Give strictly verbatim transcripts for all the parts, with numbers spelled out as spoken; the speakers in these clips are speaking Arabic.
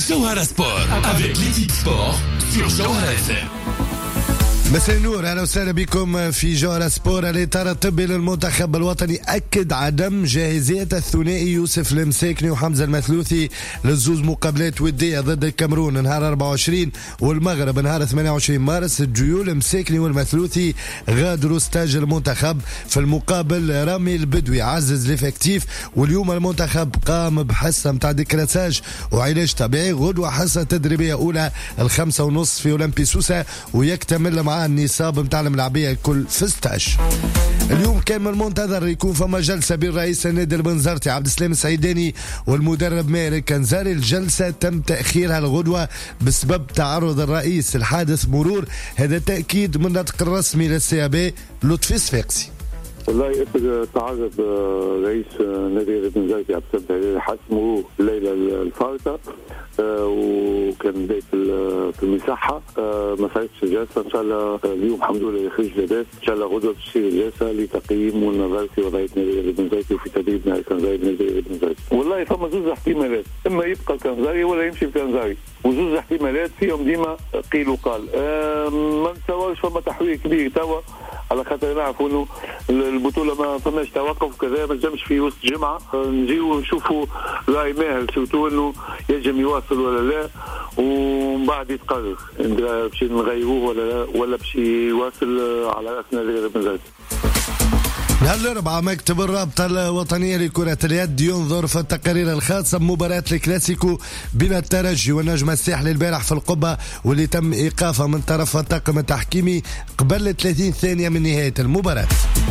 Jawhara Sport avec l'équipe sport sur Jawhara F M. مساء النور، اهلا وسهلا بكم في جوهرة سبور. الاطار الطبي للمنتخب الوطني اكد عدم جاهزيه الثنائي يوسف المساكني وحمزه المثلوثي للزوز مقابلات وديه ضد الكاميرون نهار أربعة وعشرين والمغرب نهار ثمانية وعشرين مارس. الجيول المساكني والمثلوثي غادروا ستاج المنتخب. في المقابل رامي البدوي عزز الافكتيف، واليوم المنتخب قام بحصه متاع ديكراساج وعلاج طبيعي. غدوه حصه تدريبيه اولى الخمسة ونص في اولمبي سوسه، ويكتمل مع النصاب متاع الملاعبيه الكل في ستاش. اليوم كان من المنتظر يكون فما جلسه بين رئيس النادي البنزرتي عبد السلام السعيداني والمدرب ماهر الكنزاري. الجلسه تم تاخيرها الغدوه بسبب تعرض الرئيس لحادث مرور. هذا تاكيد من النطق الرسمي للسي بي لطفي صفاقسي. والله تعرض رئيس نادي البنزرتي عبد السلام لحادث مرور الليله الفارطه، وكان بدايه في المساحه. ما صارتش الجلسه، ان شاء الله اليوم الحمد لله يخرج لاباس. ان شاء الله غدوه تصير الجلسه لتقييم والنظر في وضعيه نادي البنزرتي وفي تدريب نادي كنزاري نادي البنزرتي. والله فما زوج احتمالات، اما يبقى كنزاري ولا يمشي بكنزاري، وزوج احتمالات فيهم ديما قيل وقال. ما نتصورش فما تحويل كبير توا، على خاطر نعرفوا انه البطوله ما فماش توقف كذا، ما نجمش في وسط جمعه نجيو نشوفوا راي ماهر سوتو انه ينجم يواصل ولا لا، ومن بعد يتقرر باش نغيروه ولا لا، ولا باش يواصل على راس نادي البنزرتي. نهار الأربعاء مكتب الرابطة الوطنية لكرة اليد ينظر في التقارير الخاصة بمباراة الكلاسيكو بين الترجي والنجم الساحلي البارح في القبة، واللي تم إيقافها من طرف الطاقم التحكيمي قبل ثلاثين ثانية من نهاية المباراة.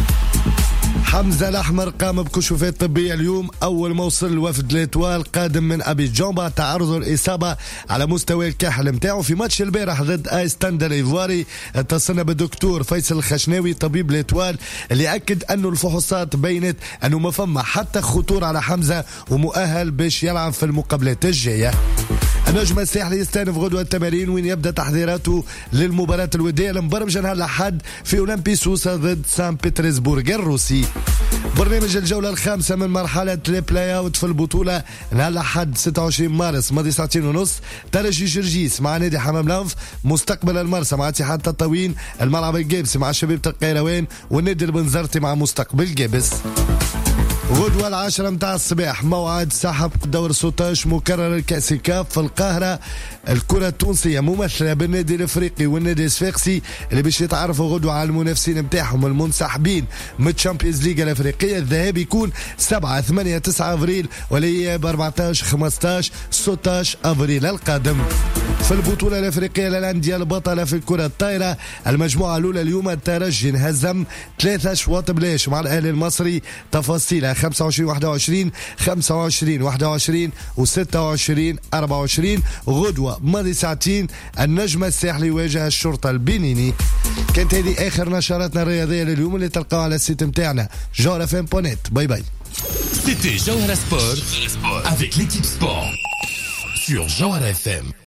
حمزة الأحمر قام بكشوفات طبية اليوم أول ما وصل الوفد الإتوال قادم من أبيجان بعد تعرض الإصابة على مستوى الكاحل متاعه في ماتش البارح ضد آيستاندا الإيفواري. اتصلنا بالدكتور فيصل الخشناوي طبيب الإتوال اللي أكد أنه الفحوصات بينت أنه ما فما حتى خطور على حمزة ومؤهل باش يلعب في المقابلات الجاية. النجم الساحلي يستأنف غدوة التمارين وين يبدأ تحضيراته للمباراة الودية المبرمجة نهار الأحد في أولمبي سوسة ضد سان بطرسبورغ الروسي. برنامج الجولة الخامسة من مرحلة البلاي اوت في البطولة نهار الأحد ستة وعشرين مارس ماضي ساعتين ونص. ترجي جرجيس مع نادي حمام لانف، مستقبل المرسى مع اتحاد تطاوين، الملعب الجابسي مع شبيبة القيروان، والنادي البنزرتي مع مستقبل جابس. غدوة العاشرة متاع الصباح موعد سحب دور ستاشر مكرر الكأس كاف في القاهرة. الكرة التونسية ممثلة بالنادي الافريقي والنادي الصفاقسي اللي باش يتعرفوا غدوة على المنافسين متاعهم المنسحبين من تشامبيونز ليغ الافريقية. الذهاب يكون سبعة ثمانية تسعة افريل والاياب أربعتاشر خمستاشر ستاشر افريل القادم. في البطولة الافريقية للأندية البطلة في الكرة الطايرة المجموعة الأولى اليوم الترجي انهزم ثلاثة شواط بلاش مع الأهلي المصري. تفاصيلها خمسة وعشرين واحد وعشرين خمسة وعشرين واحد وعشرين وستة وعشرين أربعة وعشرين. غدوة ماضي ساعتين النجم الساحلي يواجه الشرطة البنيني. كانت هذه آخر نشراتنا الرياضية لليوم اللي تلقاها على السيت متاعنا جوهرة اف ام بوينت نت. باي باي. C'était Jawhara Sport avec l'équipe sport sur Jawhara F M.